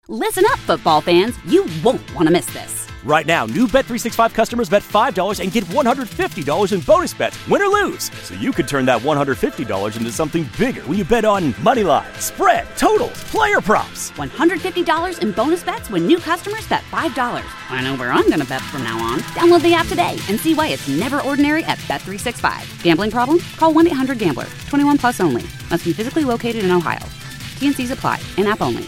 Listen up, football fans. You won't want to miss this. Right now, new Bet365 customers bet $5 and get $150 in bonus bets, win or lose. So you could turn that $150 into something bigger when you bet on moneyline, spread, totals, player props. $150 in bonus bets when new customers bet $5. I know where I'm going to bet from now on. Download the app today and see why it's never ordinary at Bet365. Gambling problem? Call 1-800-GAMBLER. 21 plus only. Must be physically located in Ohio. T&Cs apply. In-app only.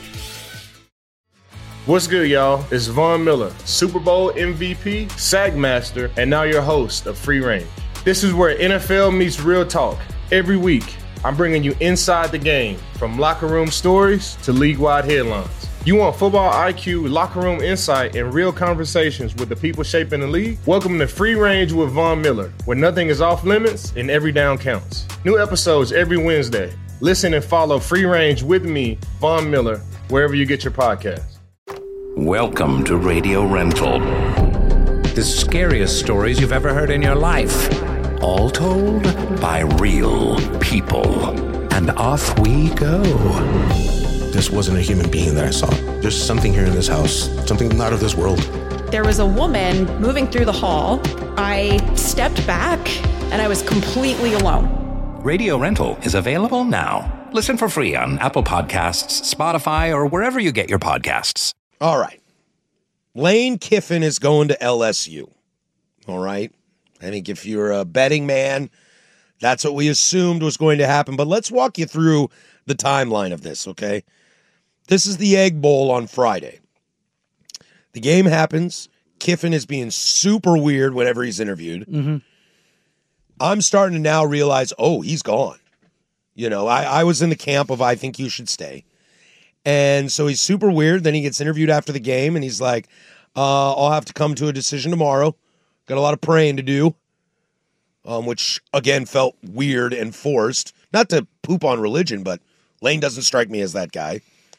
What's good, y'all? It's Von Miller, Super Bowl MVP, Sack Master, and now your host of Free Range. This is where NFL meets real talk. Every week, I'm bringing you inside the game, from locker room stories to league-wide headlines. You want football IQ, locker room insight, and real conversations with the people shaping the league? Welcome to Free Range with Von Miller, where nothing is off limits and every down counts. New episodes every Wednesday. Listen and follow Free Range with me, Von Miller, wherever you get your podcasts. Welcome to Radio Rental. The scariest stories you've ever heard in your life. All told by real people. And off we go. This wasn't a human being that I saw. There's something here in this house, something not of this world. There was a woman moving through the hall. I stepped back and I was completely alone. Radio Rental is available now. Listen for free on Apple Podcasts, Spotify, or wherever you get your podcasts. All right. Lane Kiffin is going to LSU. All right. I think if you're a betting man, that's what we assumed was going to happen. But let's walk you through the timeline of this, okay? This is the Egg Bowl on Friday. The game happens. Kiffin is being super weird whenever he's interviewed. Mm-hmm. I'm starting to now realize, oh, he's gone. You know, I was in the camp of I think you should stay. And so he's super weird. Then he gets interviewed after the game, and he's like, I'll have to come to a decision tomorrow. Got a lot of praying to do, which, again, felt weird and forced. Not to poop on religion, but Lane doesn't strike me as that guy.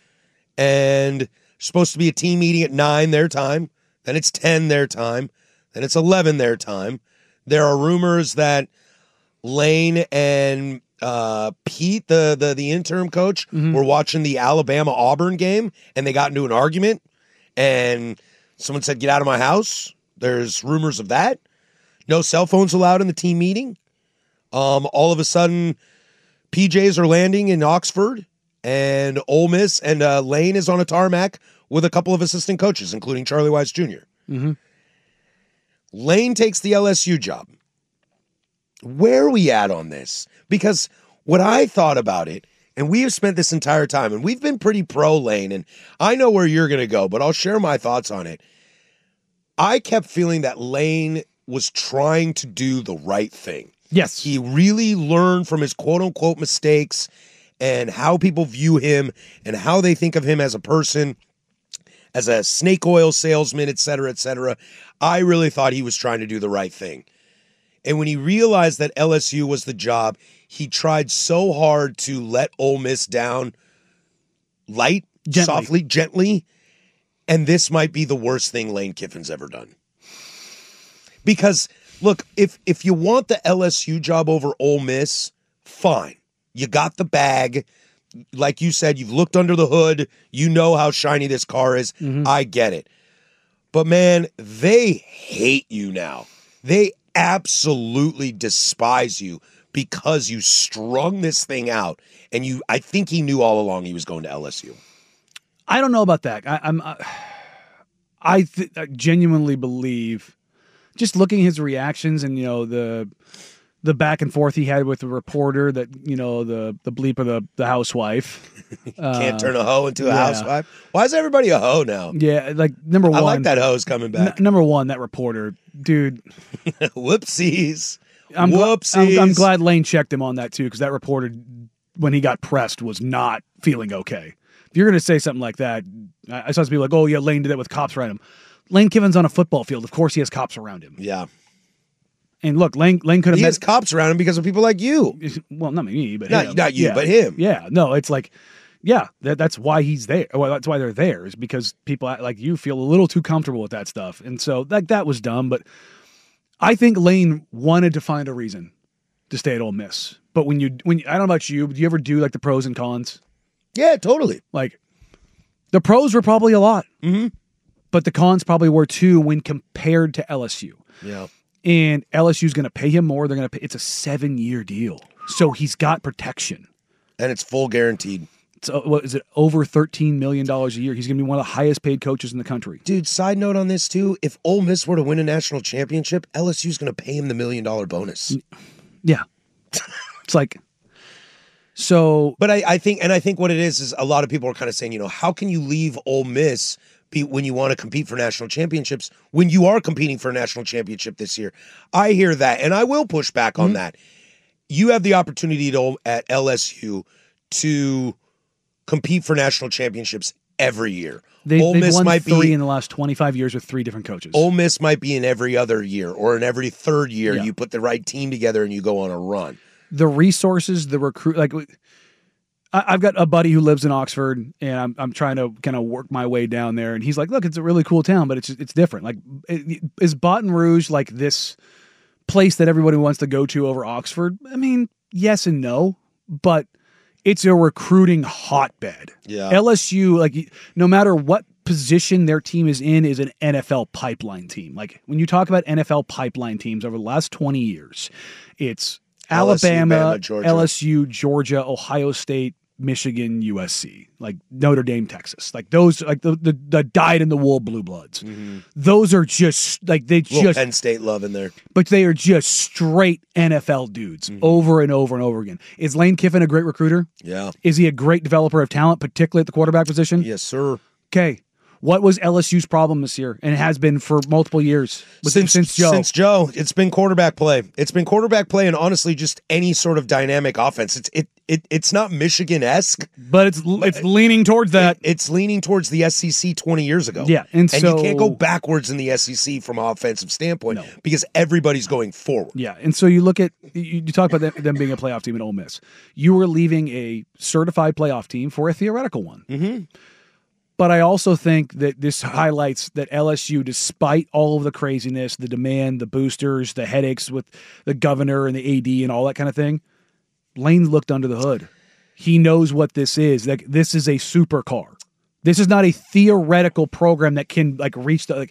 And supposed to be a team meeting at 9 their time. Then it's 10 their time. Then it's 11 their time. There are rumors that Lane and Pete, the interim coach, were watching the Alabama-Auburn game, and they got into an argument, and someone said, get out of my house. There's rumors of that. No cell phones allowed in the team meeting. All of a sudden, PJs are landing in Oxford, and Ole Miss, and Lane is on a tarmac with a couple of assistant coaches, including Charlie Weiss Jr. Mm-hmm. Lane takes the LSU job. Where are we at on this? Because what I thought about it, and we have spent this entire time, and we've been pretty pro Lane, and I know where you're going to go, but I'll share my thoughts on it. I kept feeling that Lane was trying to do the right thing. Yes. He really learned from his quote-unquote mistakes and how people view him and how they think of him as a person, as a snake oil salesman, et cetera, et cetera. I really thought he was trying to do the right thing. And when he realized that LSU was the job, he tried so hard to let Ole Miss down softly, gently. And this might be the worst thing Lane Kiffin's ever done. Because, look, if you want the LSU job over Ole Miss, fine. You got the bag. Like you said, you've looked under the hood. You know how shiny this car is. Mm-hmm. I get it. But, man, they hate you now. They absolutely despise you because you strung this thing out, and I think he knew all along he was going to LSU. I don't know about that. I genuinely believe, just looking at his reactions and the back and forth he had with the reporter, that the bleep of the housewife. Can't turn a hoe into a housewife. Why is everybody a hoe now? Yeah, like number one. I like that hoe's coming back. Number one, that reporter, dude. Whoopsies. I'm glad Lane checked him on that too, because that reporter, when he got pressed, was not feeling okay. If you're going to say something like that, I saw some people like, oh yeah, Lane did that with cops around him. Lane Kiffin's on a football field. Of course he has cops around him. Yeah. And look, Lane could have. He has cops around him because of people like you. Well, not me, but him. Not you, but him. Yeah, no, it's like, yeah, that's why he's there. Well, that's why they're there, is because people like you feel a little too comfortable with that stuff, and so that was dumb. But I think Lane wanted to find a reason to stay at Ole Miss. But when I don't know about you, do you ever do like the pros and cons? Yeah, totally. Like, The pros were probably a lot, Mm-hmm. but the cons probably were too when compared to LSU. Yeah. And LSU's going to pay him more. They're going to pay. It's a 7-year deal, so he's got protection. And it's full guaranteed. So what is it? Over $13 million a year. He's going to be one of the highest paid coaches in the country. Dude, side note on this too, if Ole Miss were to win a national championship, LSU's going to pay him the $1 million bonus. Yeah. It's like, so. But I think what it is a lot of people are kind of saying, you know, how can you leave Ole Miss when you want to compete for national championships when you are competing for a national championship this year? I hear that, and I will push back on that. You have the opportunity at LSU to compete for national championships every year. They've won might 3 in the last 25 years with 3 different coaches. Ole Miss might be in every other year or in every third year. Yeah. You put the right team together and you go on a run. The resources, the recruit, like I've got a buddy who lives in Oxford, and I'm trying to kind of work my way down there, and he's like, "Look, it's a really cool town, but it's different. Like, is Baton Rouge like this place that everybody wants to go to over Oxford? I mean, yes and no, but it's a recruiting hotbed. Yeah. LSU, like, no matter what position their team is in, is an NFL pipeline team. Like, when you talk about NFL pipeline teams over the last 20 years, it's Alabama, Bama, Georgia. LSU, Georgia, Ohio State, Michigan, USC, like Notre Dame, Texas, like those, like the dyed in the wool blue bloods. Those are just like Little Penn State love in there. but they are just straight NFL dudes over and over and over again. Is Lane Kiffin a great recruiter? Yeah. Is he a great developer of talent, particularly at the quarterback position? Yes, sir. Okay. What was LSU's problem this year? And it has been for multiple years since Joe. Since Joe, it's been quarterback play. It's been quarterback play, and honestly, just any sort of dynamic offense. It's not Michigan-esque, but it's leaning towards that. It's leaning towards the SEC 20 years ago. Yeah, and so you can't go backwards in the SEC from an offensive standpoint because everybody's going forward. Yeah, and so you look at you talk about them being a playoff team at Ole Miss. You were leaving a certified playoff team for a theoretical one. Mm-hmm. But I also think that this highlights that LSU, despite all of the craziness, the demand, the boosters, the headaches with the governor and the AD and all that kind of thing, Lane looked under the hood. He knows what this is. Like, this is a supercar. This is not a theoretical program that can like reach the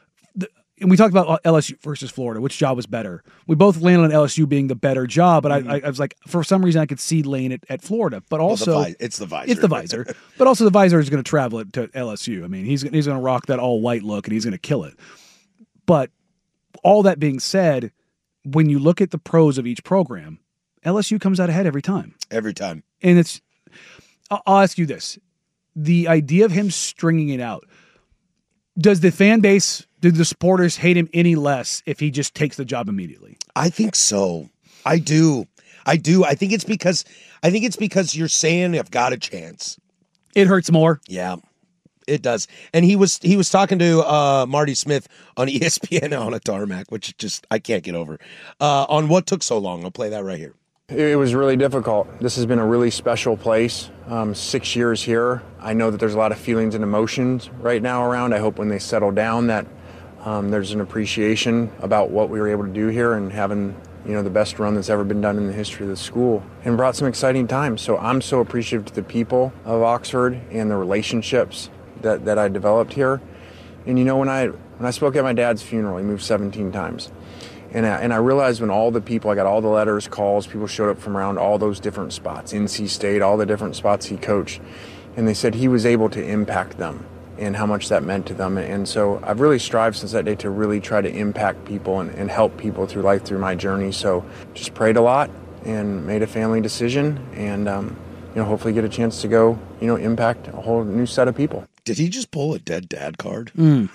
and we talked about LSU versus Florida. Which job was better? We both landed on LSU being the better job, but I was like, for some reason, I could see Lane at Florida. But also, it's the visor. It's the visor. But also, the visor is going to travel it to LSU. I mean, he's going to rock that all white look, and he's going to kill it. But all that being said, when you look at the pros of each program, LSU comes out ahead every time. Every time. And I'll ask you this: the idea of him stringing it out, does the fan base, do the supporters hate him any less if he just takes the job immediately? I think so. I do. I think it's because you're saying I've got a chance. It hurts more. Yeah, it does. And he was talking to Marty Smith on ESPN on a tarmac, which just I can't get over. On what took so long. I'll play that right here. It was really difficult. This has been a really special place. 6 years here. I know that there's a lot of feelings and emotions right now around. I hope when they settle down that there's an appreciation about what we were able to do here and having, the best run that's ever been done in the history of the school, and brought some exciting times. So I'm so appreciative to the people of Oxford and the relationships that I developed here. And when I spoke at my dad's funeral, he moved 17 times. And I realized when all the people, I got all the letters, calls, people showed up from around all those different spots, NC State, all the different spots he coached. And they said he was able to impact them and how much that meant to them. And so I've really strived since that day to really try to impact people and help people through life, through my journey. So just prayed a lot and made a family decision and, hopefully get a chance to go, impact a whole new set of people. Did he just pull a dead dad card?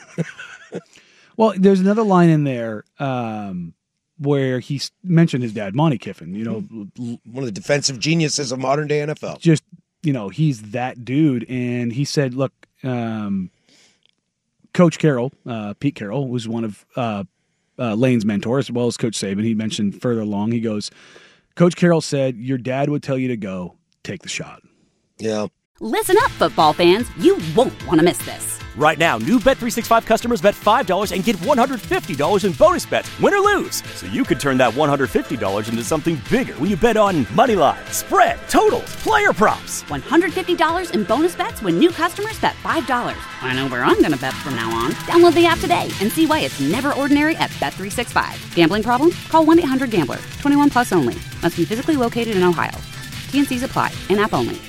Well, there's another line in there where he mentioned his dad, Monty Kiffin, one of the defensive geniuses of modern day NFL. Just, he's that dude. And he said, look, Coach Carroll, Pete Carroll, was one of Lane's mentors, as well as Coach Saban. He mentioned further along, he goes, Coach Carroll said, your dad would tell you to go take the shot. Yeah. Listen up, football fans. You won't want to miss this. Right now, new Bet365 customers bet $5 and get $150 in bonus bets, win or lose. So you could turn that $150 into something bigger when you bet on moneyline, spread, totals, player props. $150 in bonus bets when new customers bet $5. I know where I'm going to bet from now on. Download the app today and see why it's never ordinary at Bet365. Gambling problem? Call 1-800-GAMBLER. 21 plus only. Must be physically located in Ohio. T&Cs apply. In-app only.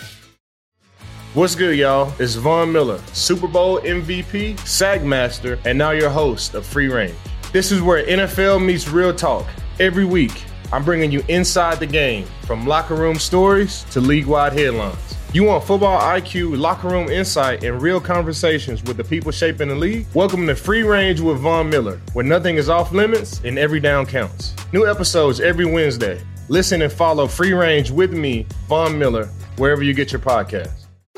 What's good, y'all? It's Von Miller, Super Bowl MVP, SAG Master, and now your host of Free Range. This is where NFL meets real talk. Every week, I'm bringing you inside the game, from locker room stories to league-wide headlines. You want football IQ, locker room insight, and real conversations with the people shaping the league? Welcome to Free Range with Von Miller, where nothing is off limits and every down counts. New episodes every Wednesday. Listen and follow Free Range with me, Von Miller, wherever you get your podcasts.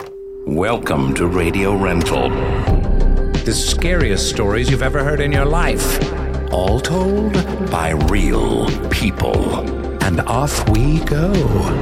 Welcome to Radio Rental. The scariest stories you've ever heard in your life. All told by real people. And off we go.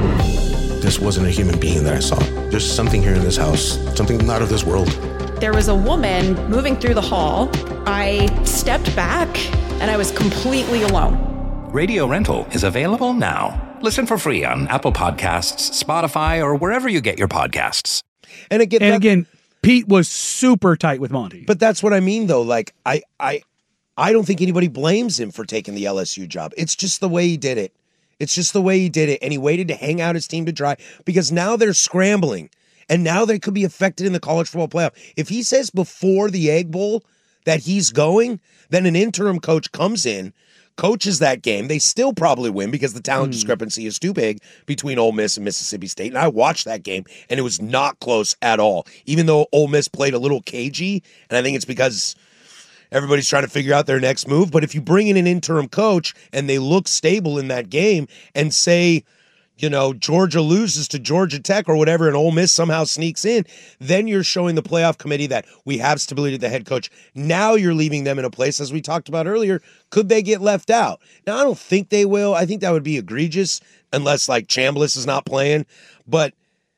This wasn't a human being that I saw. There's something here in this house, something not of this world. There was a woman moving through the hall. I stepped back and I was completely alone. Radio Rental is available now. Listen for free on Apple Podcasts, Spotify, or wherever you get your podcasts. And again, Pete was super tight with Monty. But that's what I mean, though. Like, I don't think anybody blames him for taking the LSU job. It's just the way he did it. It's just the way he did it. And he waited to hang out his team to dry because now they're scrambling. And now they could be affected in the college football playoff. If he says before the Egg Bowl that he's going, then an interim coach comes in, coaches that game. They still probably win because the talent discrepancy is too big between Ole Miss and Mississippi State. And I watched that game, and it was not close at all, even though Ole Miss played a little cagey. And I think it's because everybody's trying to figure out their next move. But if you bring in an interim coach and they look stable in that game and say, you know, Georgia loses to Georgia Tech or whatever, and Ole Miss somehow sneaks in, then you're showing the playoff committee that we have stability at the head coach. Now you're leaving them in a place, as we talked about earlier, could they get left out? Now, I don't think they will. I think that would be egregious unless, like, Chambliss is not playing. But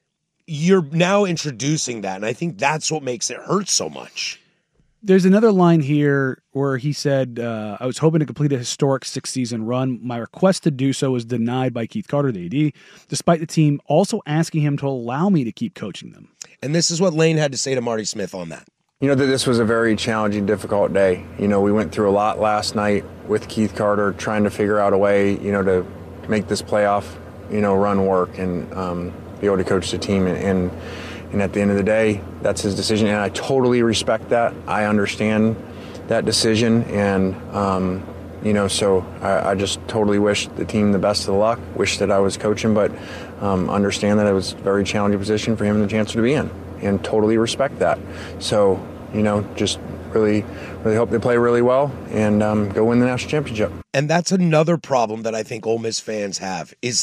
you're now introducing that, and I think that's what makes it hurt so much. There's another line here where he said, I was hoping to complete a historic 6-season run. My request to do so was denied by Keith Carter, the AD, despite the team also asking him to allow me to keep coaching them. And this is what Lane had to say to Marty Smith on that. You know, that this was a very challenging, difficult day. You know, we went through a lot last night with Keith Carter trying to figure out a way, you know, to make this playoff, you know, run work and be able to coach the team. And at the end of the day, that's his decision. And I totally respect that. I understand that decision. And, you know, so I just totally wish the team the best of luck. Wish that I was coaching, but understand that it was a very challenging position for him and the Chancellor to be in. And totally respect that. So, you know, just really hope they play really well and go win the national championship. And that's another problem that I think Ole Miss fans have is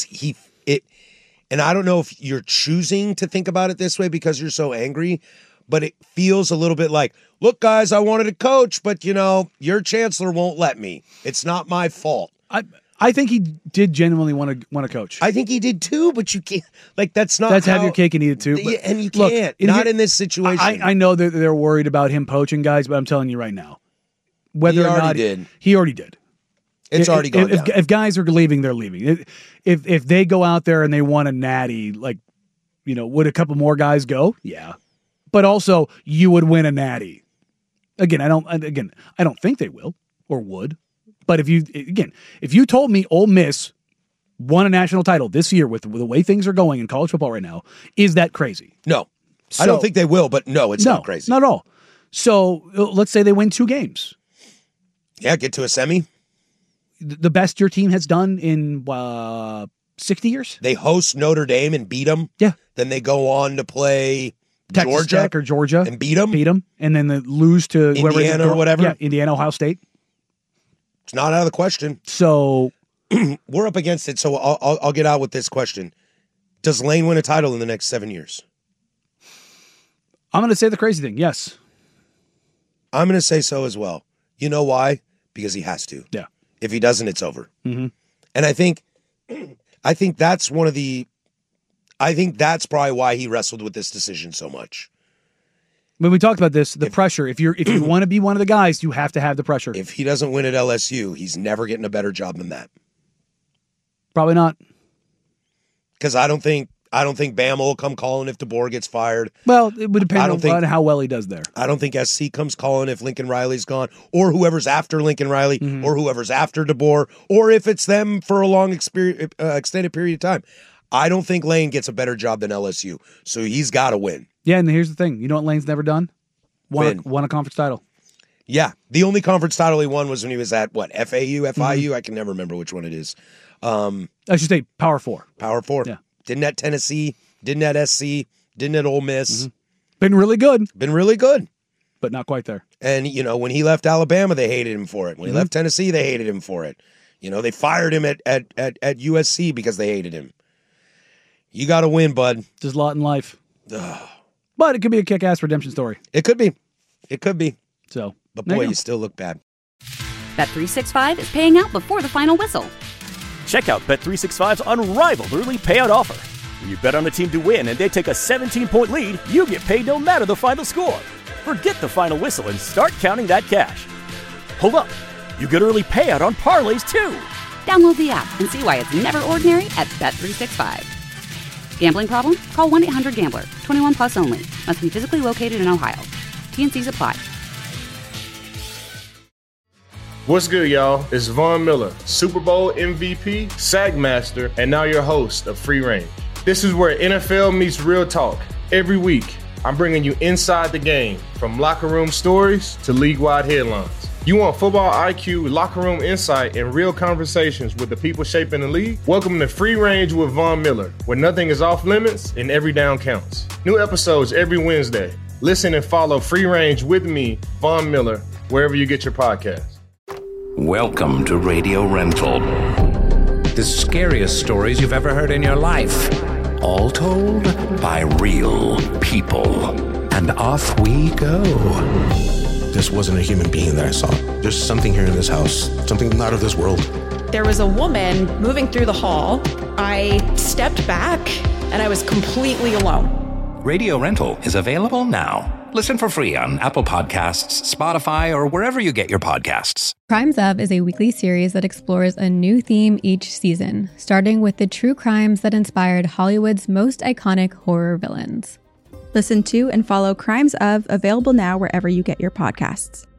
and I don't know if you're choosing to think about it this way because you're so angry, but it feels a little bit like, look, guys, I wanted to coach, but, you know, your chancellor won't let me. It's not my fault. I think he did genuinely want to coach. I think he did too, but you can't. Like, that's not. That's have your cake and eat it too. But and you can't. Not in this situation. I know that they're worried about him poaching guys, but I'm telling you right now, whether or not he already did. It's already gone down. If guys are leaving, they're leaving. If they go out there and they want a natty, like, you know, would a couple more guys go? Yeah, but also you would win a natty. Again, I don't think they will or would. But if you told me Ole Miss won a national title this year with the way things are going in college football right now, is that crazy? No, I don't think they will. But no, it's not crazy. Not at all. So let's say they win 2 games. Yeah, get to a semi. The best your team has done in 60 years? They host Notre Dame and beat them. Yeah. Then they go on to play Texas Tech or Georgia. And beat them. And then they lose to Indiana or whatever. Yeah, Indiana, Ohio State. It's not out of the question. So we're up against it. So I'll get out with this question. Does Lane win a title in the next 7 years? I'm going to say the crazy thing. Yes. I'm going to say so as well. You know why? Because he has to. Yeah. If he doesn't, it's over. Mm-hmm. And I think that's one of the I think that's probably why he wrestled with this decision so much. When we talked about this, the pressure, if you want to be one of the guys, you have to have the pressure. If he doesn't win at LSU, he's never getting a better job than that. Probably not. Because I don't think Bama will come calling if DeBoer gets fired. Well, it would depend on how well he does there. I don't think SC comes calling if Lincoln Riley's gone, or whoever's after Lincoln Riley, or whoever's after DeBoer, or if it's them for a long extended period of time. I don't think Lane gets a better job than LSU, so he's got to win. Yeah, and here's the thing. You know what Lane's never done? Won a conference title. Yeah, the only conference title he won was when he was at, FIU? I can never remember which one it is. I should say Power 4. Power 4. Yeah. Didn't at Tennessee, didn't at SC, didn't at Ole Miss. Been really good. But not quite there. And, when he left Alabama, they hated him for it. When he left Tennessee, they hated him for it. They fired him at USC because they hated him. You got to win, bud. Just a lot in life. But it could be a kick-ass redemption story. It could be. So, but boy, you still look bad. Bet365 is paying out before the final whistle. Check out Bet365's unrivaled early payout offer. When you bet on a team to win and they take a 17-point lead, you get paid no matter the final score. Forget the final whistle and start counting that cash. Hold up. You get early payout on parlays, too. Download the app and see why it's never ordinary at Bet365. Gambling problem? Call 1-800-GAMBLER. 21 plus only. Must be physically located in Ohio. T&Cs apply. What's good, y'all? It's Von Miller, Super Bowl MVP, Sagmaster, and now your host of Free Range. This is where NFL meets real talk. Every week, I'm bringing you inside the game, from locker room stories to league-wide headlines. You want football IQ, locker room insight, and real conversations with the people shaping the league? Welcome to Free Range with Von Miller, where nothing is off limits and every down counts. New episodes every Wednesday. Listen and follow Free Range with me, Von Miller, wherever you get your podcasts. Welcome to Radio Rental. The scariest stories you've ever heard in your life. All told by real people. And off we go. This wasn't a human being that I saw. There's something here in this house, something not of this world. There was a woman moving through the hall. I stepped back and I was completely alone. Radio Rental is available now. Listen for free on Apple Podcasts, Spotify, or wherever you get your podcasts. Crimes Of is a weekly series that explores a new theme each season, starting with the true crimes that inspired Hollywood's most iconic horror villains. Listen to and follow Crimes Of, available now wherever you get your podcasts.